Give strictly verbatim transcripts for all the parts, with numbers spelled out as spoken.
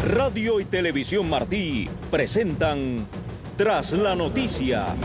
Radio y Televisión Martí presentan Tras la Noticia.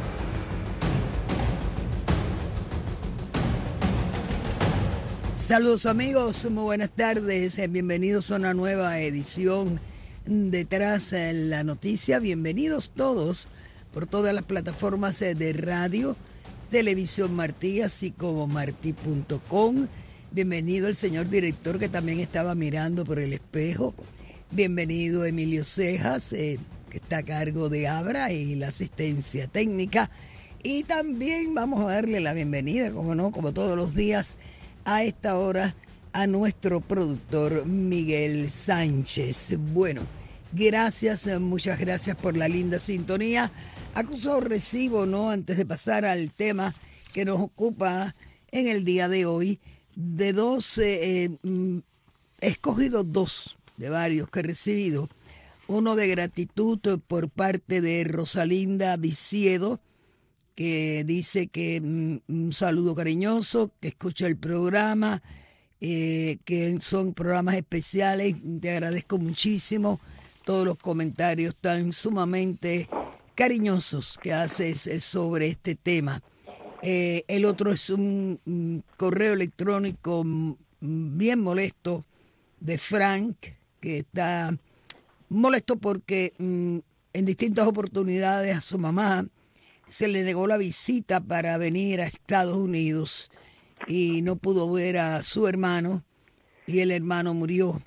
Saludos amigos, muy buenas tardes, bienvenidos a una nueva edición de Tras la Noticia. Bienvenidos todos por todas las plataformas de radio, Televisión Martí, así como martí punto com. Bienvenido el señor director que también estaba mirando por el espejo. Bienvenido Emilio Cejas, eh, que está a cargo de Abra y la asistencia técnica. Y también vamos a darle la bienvenida, como no, como todos los días, a esta hora, a nuestro productor Miguel Sánchez. Bueno, gracias, muchas gracias por la linda sintonía. Acuso recibo, ¿no? Antes de pasar al tema que nos ocupa en el día de hoy, de dos, eh, eh, he escogido dos de varios que he recibido. Uno de gratitud por parte de Rosalinda Viciedo, que dice que mm, un saludo cariñoso, que escucha el programa, eh, que son programas especiales. Te agradezco muchísimo todos los comentarios tan sumamente cariñosos que haces sobre este tema. Eh, el otro es un, un correo electrónico bien molesto de Frank, que está molesto porque mm, en distintas oportunidades a su mamá se le negó la visita para venir a Estados Unidos y no pudo ver a su hermano y el hermano murió,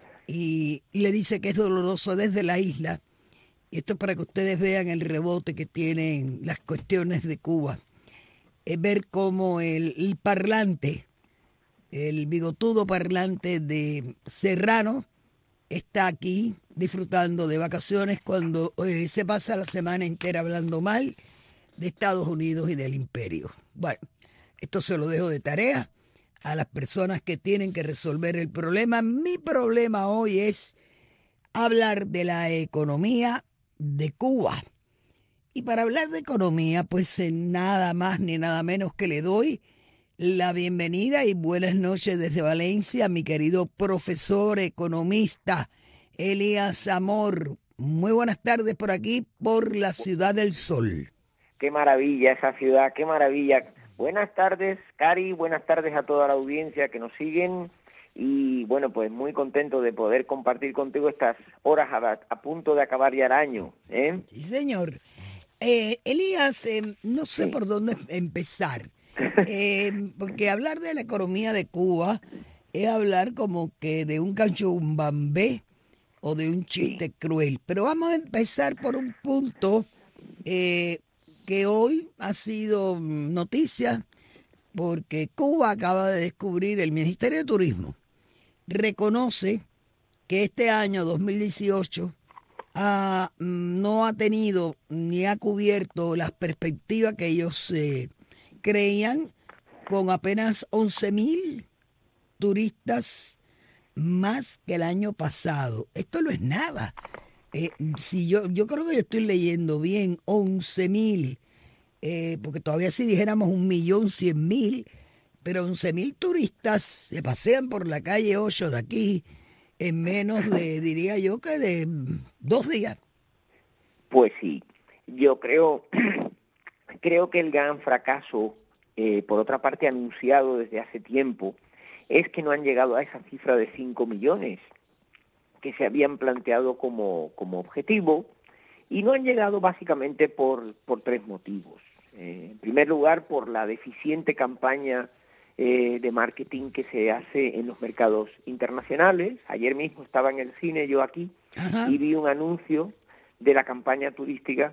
y, y le dice que es doloroso desde la isla. Y esto es para que ustedes vean el rebote que tienen las cuestiones de Cuba. Es ver cómo el, el parlante, el bigotudo parlante de Serrano, está aquí disfrutando de vacaciones cuando eh, se pasa la semana entera hablando mal de Estados Unidos y del imperio. Bueno, esto se lo dejo de tarea a las personas que tienen que resolver el problema. Mi problema hoy es hablar de la economía de Cuba. Y para hablar de economía, pues eh, nada más ni nada menos que le doy la bienvenida y buenas noches desde Valencia a mi querido profesor economista Elías Amor. Muy buenas tardes por aquí, por la Ciudad del Sol. Qué maravilla esa ciudad, qué maravilla. Buenas tardes, Cari, buenas tardes a toda la audiencia que nos siguen. Y bueno, pues muy contento de poder compartir contigo estas horas a, a punto de acabar ya el año, ¿eh? Sí, señor. Eh, Elías, eh, no sé sí. por dónde empezar. Eh, porque hablar de la economía de Cuba es hablar como que de un canchumbambé o de un chiste sí. cruel. Pero vamos a empezar por un punto eh, que hoy ha sido noticia, porque Cuba acaba de descubrir, el Ministerio de Turismo reconoce que este año dos mil dieciocho ha, no ha tenido ni ha cubierto las perspectivas que ellos eh, creían, con apenas once mil turistas más que el año pasado. Esto no es nada. Eh, si yo, yo creo que yo estoy leyendo bien, once mil, eh, porque todavía si dijéramos un millón cien mil, pero once mil turistas se pasean por la calle ocho de aquí en menos de, diría yo, que de dos días. Pues sí, yo creo, creo que el gran fracaso, eh, por otra parte anunciado desde hace tiempo, es que no han llegado a esa cifra de cinco millones que se habían planteado como, como objetivo, y no han llegado básicamente por, por tres motivos. Eh, en primer lugar, por la deficiente campaña eh, de marketing que se hace en los mercados internacionales. Ayer mismo estaba en el cine yo aquí Ajá. y vi un anuncio de la campaña turística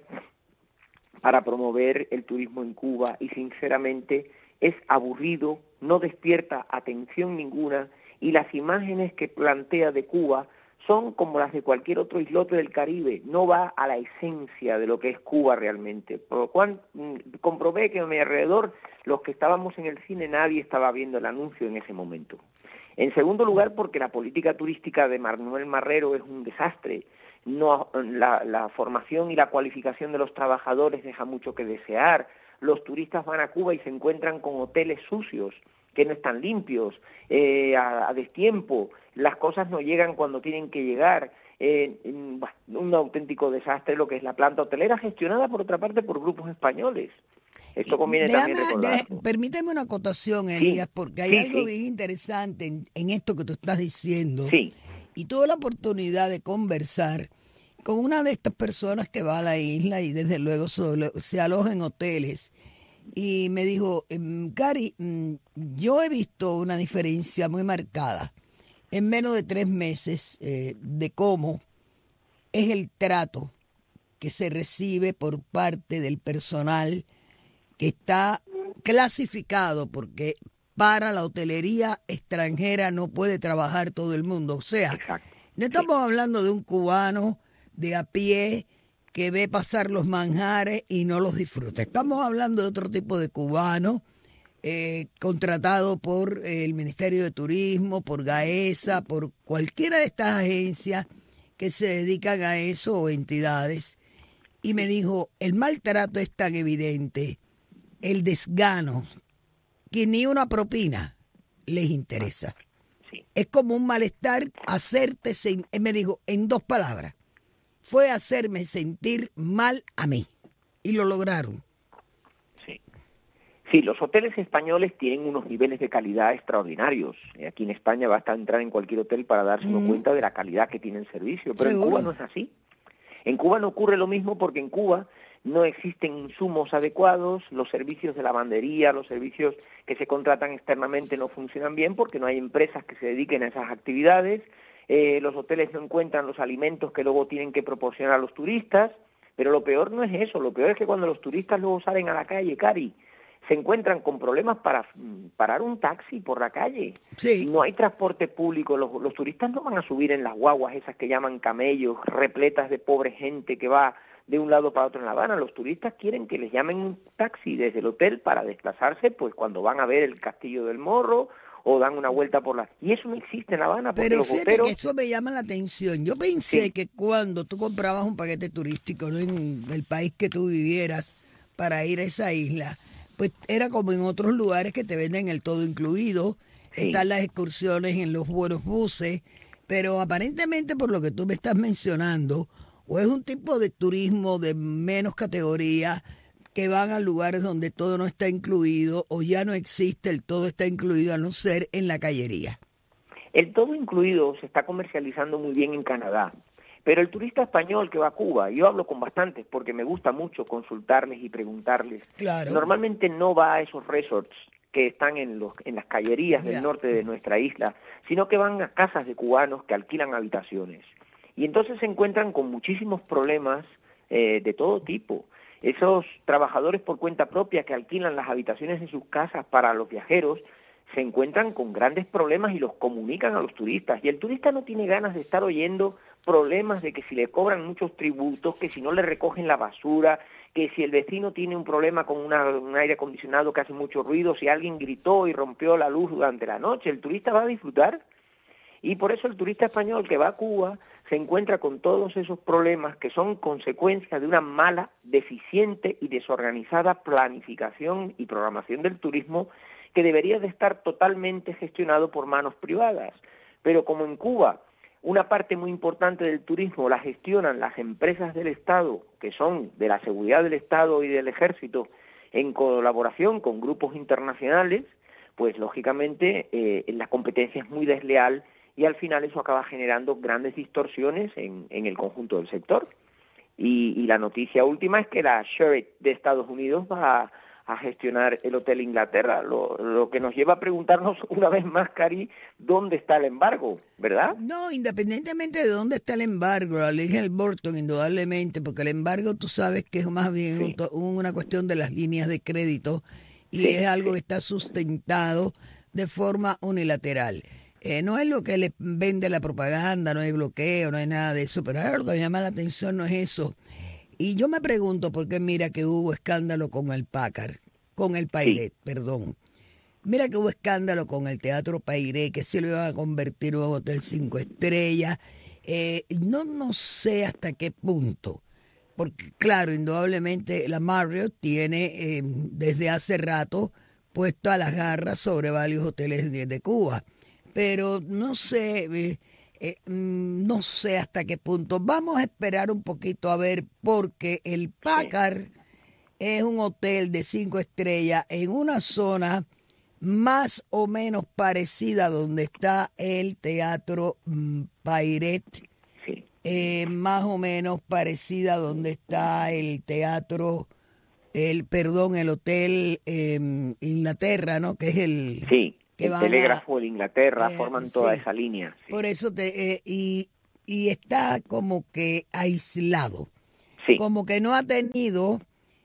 para promover el turismo en Cuba, y sinceramente es aburrido, no despierta atención ninguna, y las imágenes que plantea de Cuba son como las de cualquier otro islote del Caribe, no va a la esencia de lo que es Cuba realmente. Por lo cual mmm, comprobé que a mi alrededor, los que estábamos en el cine, nadie estaba viendo el anuncio en ese momento. En segundo lugar, porque la política turística de Manuel Marrero es un desastre. No, la, la formación y la cualificación de los trabajadores deja mucho que desear. Los turistas van a Cuba y se encuentran con hoteles sucios, que no están limpios, eh, a, a destiempo, las cosas no llegan cuando tienen que llegar, eh, bueno, un auténtico desastre lo que es la planta hotelera, gestionada por otra parte por grupos españoles. Esto conviene Déjame, también recordarlo. de, permíteme una acotación, Elías, Sí, porque hay sí, algo sí. bien interesante en, en esto que tú estás diciendo. Sí. Y tuve la oportunidad de conversar con una de estas personas que va a la isla y desde luego se, se aloja en hoteles. Y me dijo, Cari, yo he visto una diferencia muy marcada en menos de tres meses eh, de cómo es el trato que se recibe por parte del personal que está clasificado, porque para la hotelería extranjera no puede trabajar todo el mundo. O sea, Exacto. no estamos sí. hablando de un cubano de a pie que ve pasar los manjares y no los disfruta. Estamos hablando de otro tipo de cubano eh, contratado por el Ministerio de Turismo, por GAESA, por cualquiera de estas agencias que se dedican a eso o entidades. Y me dijo, el maltrato es tan evidente, el desgano, que ni una propina les interesa. Sí. Es como un malestar hacerte, sen- me dijo, en dos palabras, fue hacerme sentir mal a mí. Y lo lograron. Sí. Sí, los hoteles españoles tienen unos niveles de calidad extraordinarios. Aquí en España basta entrar en cualquier hotel para darse uno Mm. cuenta de la calidad que tiene el servicio, pero Seguro. en Cuba no es así. En Cuba no ocurre lo mismo porque en Cuba no existen insumos adecuados, los servicios de lavandería, los servicios que se contratan externamente no funcionan bien porque no hay empresas que se dediquen a esas actividades, eh, los hoteles no encuentran los alimentos que luego tienen que proporcionar a los turistas, pero lo peor no es eso, lo peor es que cuando los turistas luego salen a la calle, Cari, se encuentran con problemas para mm, parar un taxi por la calle. Sí. No hay transporte público, los, los turistas no van a subir en las guaguas esas que llaman camellos, repletas de pobre gente que va de un lado para otro en La Habana. Los turistas quieren que les llamen un taxi desde el hotel para desplazarse pues cuando van a ver el Castillo del Morro o dan una vuelta por la... Y eso no existe en La Habana porque Pero los fíjate boteros... que eso me llama la atención. Yo pensé Sí. que cuando tú comprabas un paquete turístico, ¿no?, en el país que tú vivieras para ir a esa isla, pues era como en otros lugares que te venden el todo incluido. Sí. Están las excursiones en los buenos buses, pero aparentemente por lo que tú me estás mencionando, o es un tipo de turismo de menos categoría que van a lugares donde todo no está incluido o ya no existe el todo está incluido a no ser en la callería. El todo incluido se está comercializando muy bien en Canadá, pero el turista español que va a Cuba, yo hablo con bastantes porque me gusta mucho consultarles y preguntarles, Claro. normalmente no va a esos resorts que están en, los, en las callerías del Ya. norte de nuestra isla, sino que van a casas de cubanos que alquilan habitaciones. Y entonces se encuentran con muchísimos problemas eh, de todo tipo. Esos trabajadores por cuenta propia que alquilan las habitaciones de sus casas para los viajeros se encuentran con grandes problemas y los comunican a los turistas. Y el turista no tiene ganas de estar oyendo problemas de que si le cobran muchos tributos, que si no le recogen la basura, que si el vecino tiene un problema con una, un aire acondicionado que hace mucho ruido, si alguien gritó y rompió la luz durante la noche, el turista va a disfrutar. Y por eso el turista español que va a Cuba se encuentra con todos esos problemas que son consecuencia de una mala, deficiente y desorganizada planificación y programación del turismo que debería de estar totalmente gestionado por manos privadas. Pero como en Cuba una parte muy importante del turismo la gestionan las empresas del Estado, que son de la seguridad del Estado y del Ejército, en colaboración con grupos internacionales, pues lógicamente eh, la competencia es muy desleal y al final eso acaba generando grandes distorsiones en, en el conjunto del sector. Y, y la noticia última es que la Sheraton de Estados Unidos va a, a gestionar el Hotel Inglaterra, lo, lo que nos lleva a preguntarnos una vez más, Cari, ¿dónde está el embargo? ¿Verdad? No, independientemente de dónde está el embargo, la ley Burton, indudablemente, porque el embargo tú sabes que es más bien Sí. un, una cuestión de las líneas de crédito y Sí, es algo sí. que está sustentado de forma unilateral. Eh, no es lo que le vende la propaganda, no hay bloqueo, no hay nada de eso, pero ahora lo que me llama la atención no es eso. Y yo me pregunto por qué mira que hubo escándalo con el Packard, con el Pairet, sí. perdón. Mira que hubo escándalo con el Teatro Pairet, que se lo iban a convertir en un hotel cinco estrellas. Eh, no, no sé hasta qué punto, porque claro, indudablemente la Marriott tiene eh, desde hace rato puesto a las garras sobre varios hoteles de, de Cuba. Pero no sé, eh, eh, no sé hasta qué punto. Vamos a esperar un poquito a ver, porque el Packard sí. es un hotel de cinco estrellas en una zona más o menos parecida a donde está el Teatro Pairet, sí. eh, más o menos parecida a donde está el teatro, el perdón, el Hotel eh, Inglaterra, ¿no? Que es el... Sí, que el Telégrafo, el Inglaterra, eh, forman toda sí. esa línea. Sí. Por eso, te, eh, y, y está como que aislado, sí. como que no ha tenido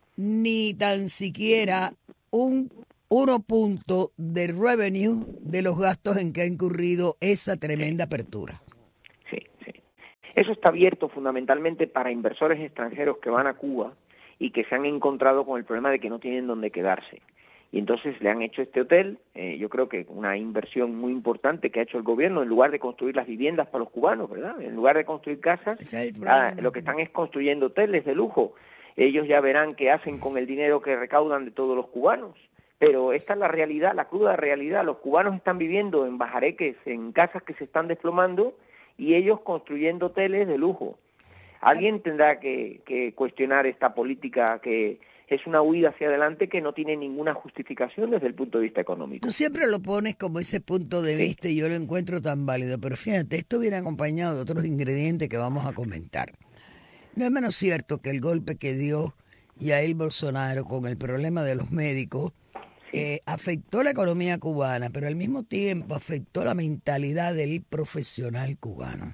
ni tan siquiera un uno punto de revenue de los gastos en que ha incurrido esa tremenda sí. apertura. Sí, sí. Eso está abierto fundamentalmente para inversores extranjeros que van a Cuba y que se han encontrado con el problema de que no tienen dónde quedarse. Y entonces le han hecho este hotel, eh, yo creo que una inversión muy importante que ha hecho el gobierno, en lugar de construir las viviendas para los cubanos, ¿verdad? En lugar de construir casas, ah, lo que están es construyendo hoteles de lujo. Ellos ya verán qué hacen con el dinero que recaudan de todos los cubanos. Pero esta es la realidad, la cruda realidad. Los cubanos están viviendo en bajareques, en casas que se están desplomando, y ellos construyendo hoteles de lujo. Alguien tendrá que, que cuestionar esta política que es una huida hacia adelante que no tiene ninguna justificación desde el punto de vista económico. Tú siempre lo pones como ese punto de sí. vista y yo lo encuentro tan válido, pero fíjate, esto viene acompañado de otros ingredientes que vamos a comentar. No es menos cierto que el golpe que dio Jair Bolsonaro con el problema de los médicos sí. eh, afectó la economía cubana, pero al mismo tiempo afectó la mentalidad del profesional cubano.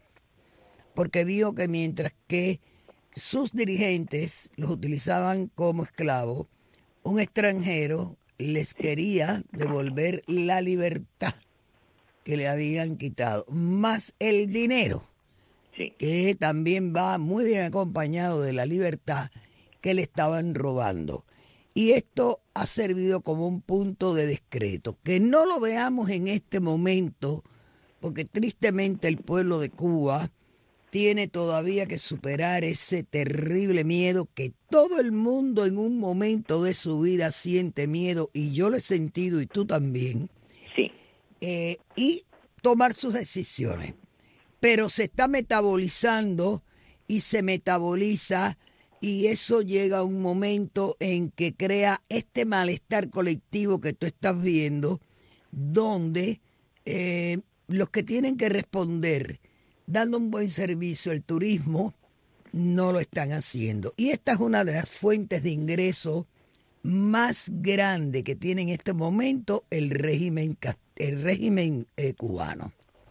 Porque vio que mientras que sus dirigentes los utilizaban como esclavos, un extranjero les quería devolver la libertad que le habían quitado, más el dinero, sí. que también va muy bien acompañado de la libertad que le estaban robando. Y esto ha servido como un punto de descreto. Que no lo veamos en este momento, porque tristemente el pueblo de Cuba tiene todavía que superar ese terrible miedo que todo el mundo en un momento de su vida siente miedo, y yo lo he sentido y tú también. Sí. Eh, y tomar sus decisiones. Pero se está metabolizando y se metaboliza, y eso llega a un momento en que crea este malestar colectivo que tú estás viendo, donde eh, los que tienen que responder dando un buen servicio al turismo no lo están haciendo. Y esta es una de las fuentes de ingreso más grande que tiene en este momento el régimen, el régimen eh, cubano.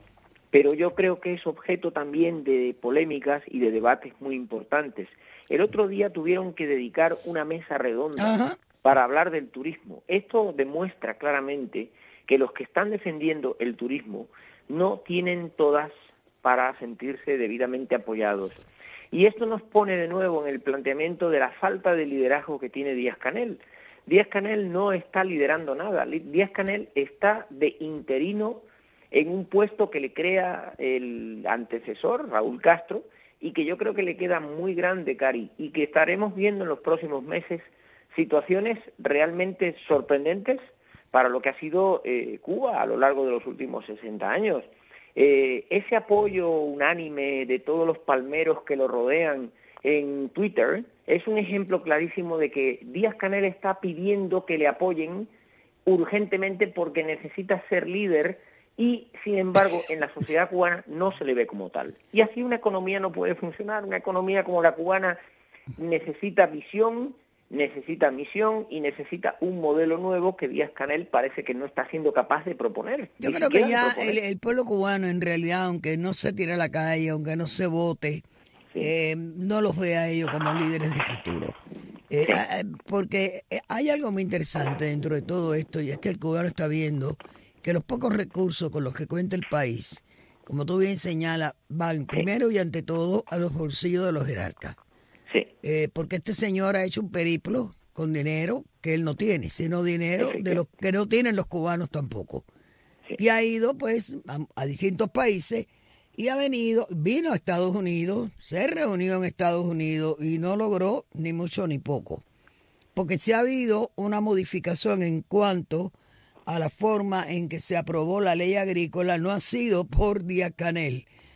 Pero yo creo que es objeto también de polémicas y de debates muy importantes. El otro día tuvieron que dedicar una mesa redonda Ajá. para hablar del turismo. Esto demuestra claramente que los que están defendiendo el turismo no tienen todas para sentirse debidamente apoyados. Y esto nos pone de nuevo en el planteamiento de la falta de liderazgo que tiene Díaz-Canel. Díaz-Canel no está liderando nada. Díaz-Canel está de interino en un puesto que le crea el antecesor, Raúl Castro, y que yo creo que le queda muy grande, Cari, y que estaremos viendo en los próximos meses situaciones realmente sorprendentes para lo que ha sido eh, Cuba a lo largo de los últimos sesenta años. Eh, ese apoyo unánime de todos los palmeros que lo rodean en Twitter es un ejemplo clarísimo de que Díaz-Canel está pidiendo que le apoyen urgentemente porque necesita ser líder, y sin embargo en la sociedad cubana no se le ve como tal. Y así una economía no puede funcionar. Una economía como la cubana necesita visión, necesita misión y necesita un modelo nuevo que Díaz-Canel parece que no está siendo capaz de proponer. Yo creo que ya el, el pueblo cubano, en realidad, aunque no se tire a la calle, aunque no se vote, sí. eh, no los ve a ellos como líderes de futuro. Eh, sí. Porque hay algo muy interesante dentro de todo esto, y es que el cubano está viendo que los pocos recursos con los que cuenta el país, como tú bien señalas, van sí. primero y ante todo a los bolsillos de los jerarcas. Sí. Eh, porque este señor ha hecho un periplo con dinero que él no tiene, sino dinero sí, sí, de los que no tienen los cubanos tampoco. Sí. Y ha ido pues a, a distintos países y ha venido, vino a Estados Unidos, se reunió en Estados Unidos y no logró ni mucho ni poco. Porque si ha habido una modificación en cuanto a la forma en que se aprobó la ley agrícola, no ha sido por Díaz-Canel,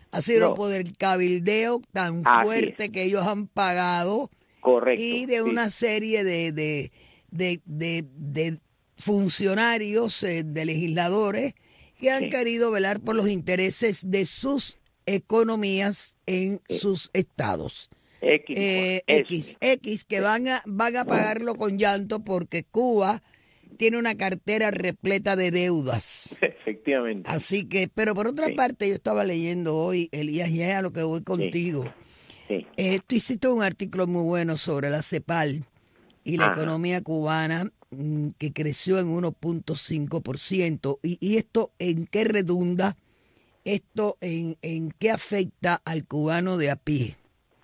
Ha sido No. por el cabildeo tan Así fuerte es. que ellos han pagado Correcto. y de sí. una serie de, de, de, de, de funcionarios, eh, de legisladores que han Sí. querido velar por los intereses de sus economías en Sí. sus estados. X, Eh, eso X, mismo. X, que Sí. van a, van a pagarlo con llanto porque Cuba tiene una cartera repleta de deudas. Efectivamente. Así que, pero por otra Sí. parte, yo estaba leyendo hoy, Elías, y es a lo que voy Sí. contigo. Sí. Eh, tú hiciste un artículo muy bueno sobre la CEPAL y la Ajá. economía cubana, mm, que creció en uno punto cinco por ciento. Y, y esto, ¿en qué redunda? ¿Esto en, en qué afecta al cubano de a pie?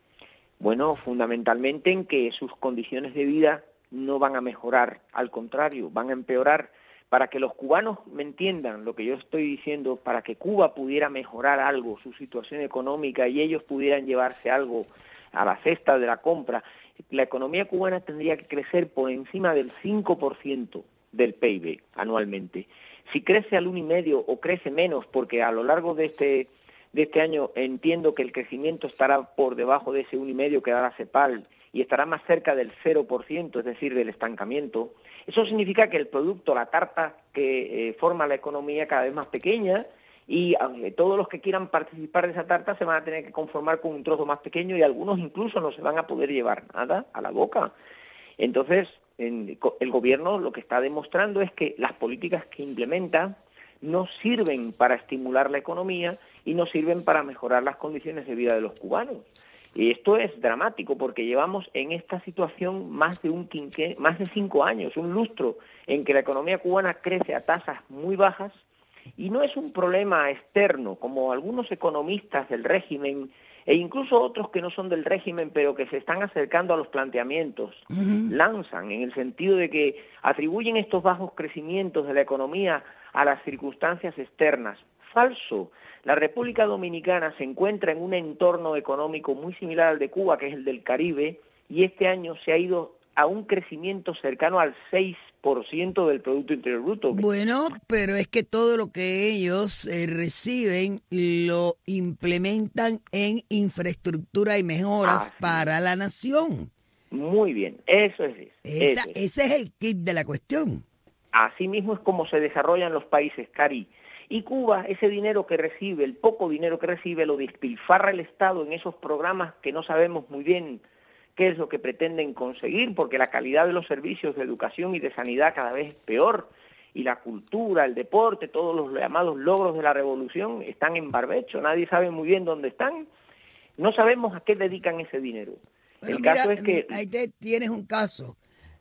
Bueno, fundamentalmente en que sus condiciones de vida no van a mejorar, al contrario, van a empeorar. Para que los cubanos me entiendan lo que yo estoy diciendo, para que Cuba pudiera mejorar algo, su situación económica, y ellos pudieran llevarse algo a la cesta de la compra, la economía cubana tendría que crecer por encima del cinco por ciento del P I B anualmente. Si crece al uno y medio o crece menos, porque a lo largo de este de este año entiendo que el crecimiento estará por debajo de ese uno y medio que da la CEPAL y estará más cerca del cero por ciento, es decir, del estancamiento. Eso significa que el producto, la tarta que eh, forma la economía, cada vez más pequeña, y aunque todos los que quieran participar de esa tarta se van a tener que conformar con un trozo más pequeño, y algunos incluso no se van a poder llevar nada a la boca. Entonces, en, el gobierno lo que está demostrando es que las políticas que implementa no sirven para estimular la economía y no sirven para mejorar las condiciones de vida de los cubanos. Y esto es dramático porque llevamos en esta situación más de un quinque, más de cinco años, un lustro, en que la economía cubana crece a tasas muy bajas, y no es un problema externo, como algunos economistas del régimen e incluso otros que no son del régimen pero que se están acercando a los planteamientos, uh-huh. lanzan, en el sentido de que atribuyen estos bajos crecimientos de la economía a las circunstancias externas. Falso. La República Dominicana se encuentra en un entorno económico muy similar al de Cuba, que es el del Caribe, y este año se ha ido a un crecimiento cercano al seis por ciento del Producto Interior Bruto. Bueno, pero es que todo lo que ellos eh, reciben lo implementan en infraestructura y mejoras Así para es. la nación. Muy bien, eso es. Esa, eso es. Ese es el kit de la cuestión. Así mismo es como se desarrollan los países, Cari. Y Cuba, ese dinero que recibe, el poco dinero que recibe, lo despilfarra el Estado en esos programas que no sabemos muy bien qué es lo que pretenden conseguir, porque la calidad de los servicios de educación y de sanidad cada vez es peor, y la cultura, el deporte, todos los llamados logros de la revolución están en barbecho, nadie sabe muy bien dónde están, no sabemos a qué dedican ese dinero. Bueno, el mira, caso es que... ahí te tienes un caso.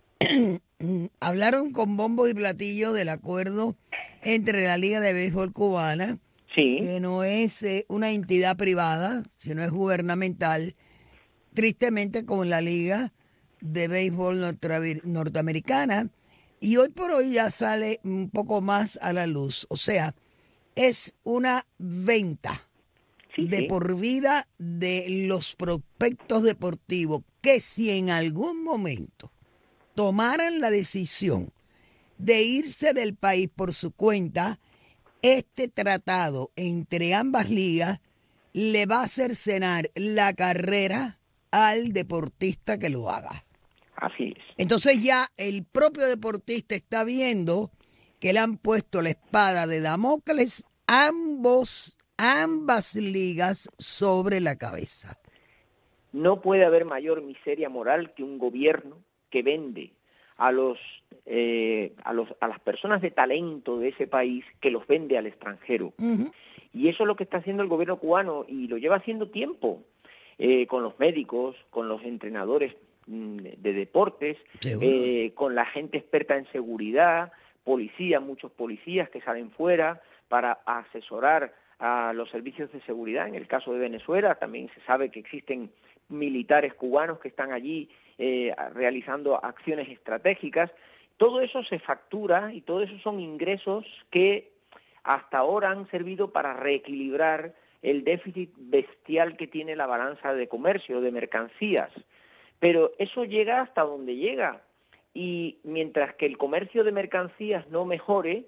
Hablaron con bombo y platillo del acuerdo entre la Liga de Béisbol Cubana, sí. que no es eh, una entidad privada, sino es gubernamental, tristemente con la Liga de Béisbol Norteamericana, y hoy por hoy ya sale un poco más a la luz. O sea, es una venta sí, de sí. por vida de los prospectos deportivos que si en algún momento tomaran la decisión de irse del país por su cuenta, este tratado entre ambas ligas le va a cercenar la carrera al deportista que lo haga. Así es. Entonces ya el propio deportista está viendo que le han puesto la espada de Damocles ambos, ambas ligas sobre la cabeza. No puede haber mayor miseria moral que un gobierno que vende a los eh, a los a las personas de talento de ese país, que los vende al extranjero. Uh-huh. Y eso es lo que está haciendo el gobierno cubano, y lo lleva haciendo tiempo, eh, con los médicos, con los entrenadores mm, de deportes, eh, con la gente experta en seguridad, policías, muchos policías que salen fuera para asesorar a los servicios de seguridad. En el caso de Venezuela también se sabe que existen militares cubanos que están allí eh, realizando acciones estratégicas. Todo eso se factura y todo eso son ingresos que hasta ahora han servido para reequilibrar el déficit bestial que tiene la balanza de comercio, de mercancías. Pero eso llega hasta donde llega, y mientras que el comercio de mercancías no mejore,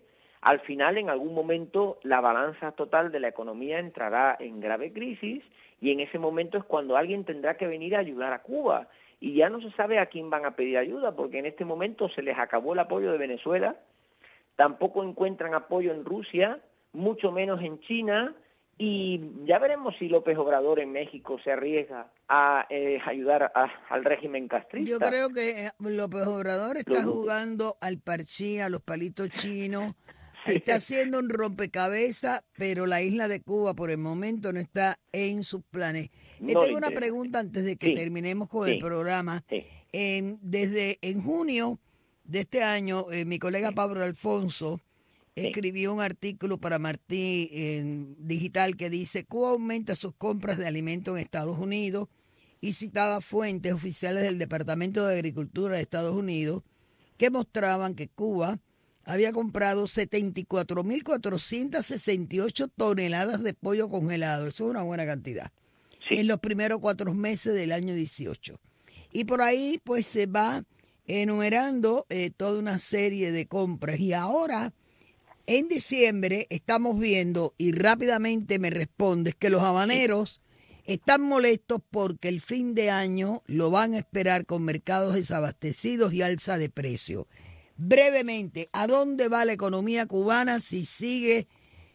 al final, en algún momento, la balanza total de la economía entrará en grave crisis y en ese momento es cuando alguien tendrá que venir a ayudar a Cuba. Y ya no se sabe a quién van a pedir ayuda, porque en este momento se les acabó el apoyo de Venezuela, tampoco encuentran apoyo en Rusia, mucho menos en China, y ya veremos si López Obrador en México se arriesga a eh, ayudar a, al régimen castrista. Yo creo que López Obrador está jugando al parchí, a los palitos chinos, está haciendo un rompecabezas, pero la isla de Cuba por el momento no está en sus planes. No tengo una pregunta antes de que sí, terminemos con sí, el programa. Sí. Eh, desde en junio de este año, eh, mi colega Pablo Alfonso sí. escribió un artículo para Martí en digital que dice: Cuba aumenta sus compras de alimentos en Estados Unidos, y citaba fuentes oficiales del Departamento de Agricultura de Estados Unidos que mostraban que Cuba había comprado setenta y cuatro mil cuatrocientas sesenta y ocho toneladas de pollo congelado. Eso es una buena cantidad. Sí. En los primeros cuatro meses del año dieciocho. Y por ahí pues se va enumerando eh, toda una serie de compras. Y ahora, en diciembre, estamos viendo, y rápidamente me respondes, que los habaneros están molestos porque el fin de año lo van a esperar con mercados desabastecidos y alza de precio. Brevemente, ¿a dónde va la economía cubana si sigue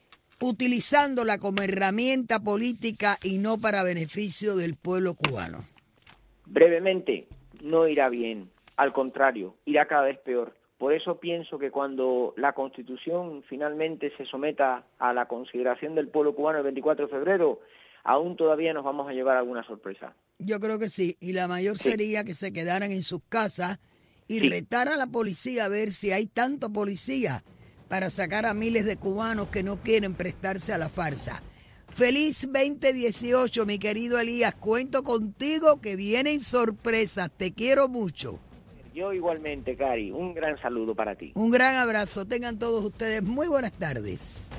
utilizándola como herramienta política y no para beneficio del pueblo cubano? Brevemente, no irá bien, al contrario, irá cada vez peor. Por eso pienso que cuando la Constitución finalmente se someta a la consideración del pueblo cubano el veinticuatro de febrero, aún todavía nos vamos a llevar alguna sorpresa. Yo creo que sí, y la mayor sí. sería que se quedaran en sus casas y sí. retar a la policía a ver si hay tanto policía para sacar a miles de cubanos que no quieren prestarse a la farsa. Feliz veinte dieciocho, mi querido Elías. Cuento contigo que vienen sorpresas. Te quiero mucho. Yo igualmente, Cari. Un gran saludo para ti. Un gran abrazo. Tengan todos ustedes muy buenas tardes.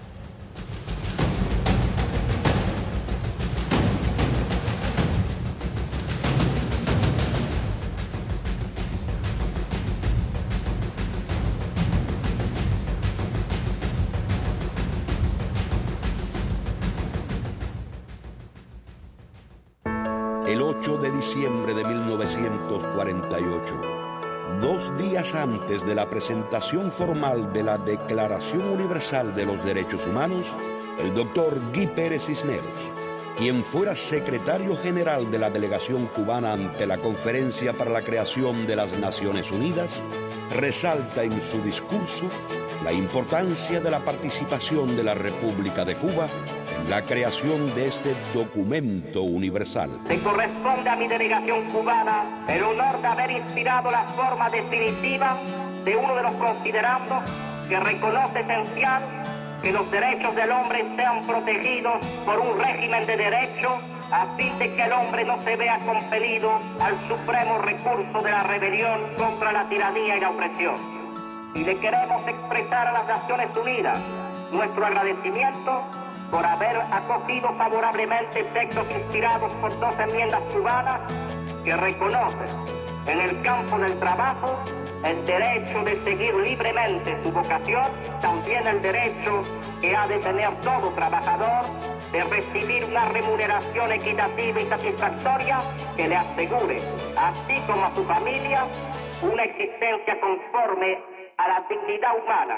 El ocho de diciembre de mil novecientos cuarenta y ocho, dos días antes de la presentación formal de la Declaración Universal de los Derechos Humanos, el doctor Guy Pérez Cisneros, quien fuera secretario general de la delegación cubana ante la Conferencia para la Creación de las Naciones Unidas, resalta en su discurso la importancia de la participación de la República de Cuba en la creación de este documento universal. Me corresponde a mi delegación cubana el honor de haber inspirado la forma definitiva de uno de los considerandos que reconoce esencial que los derechos del hombre sean protegidos por un régimen de derecho a fin de que el hombre no se vea compelido al supremo recurso de la rebelión contra la tiranía y la opresión. Y le queremos expresar a las Naciones Unidas nuestro agradecimiento por haber acogido favorablemente textos inspirados por dos enmiendas cubanas que reconocen en el campo del trabajo el derecho de seguir libremente su vocación, también el derecho que ha de tener todo trabajador de recibir una remuneración equitativa y satisfactoria que le asegure, así como a su familia, una existencia conforme a la dignidad humana.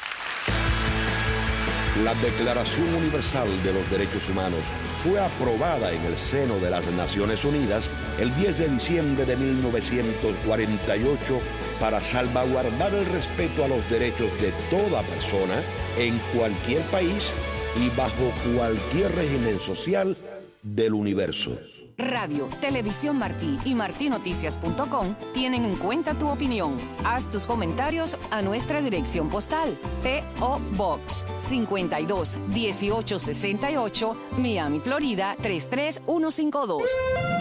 La Declaración Universal de los Derechos Humanos fue aprobada en el seno de las Naciones Unidas el diez de diciembre de mil novecientos cuarenta y ocho para salvaguardar el respeto a los derechos de toda persona en cualquier país y bajo cualquier régimen social del universo. Radio, Televisión Martí y martí noticias punto com tienen en cuenta tu opinión. Haz tus comentarios a nuestra dirección postal: P O Box cincuenta y dos dieciocho sesenta y ocho, Miami, Florida tres tres uno cinco dos.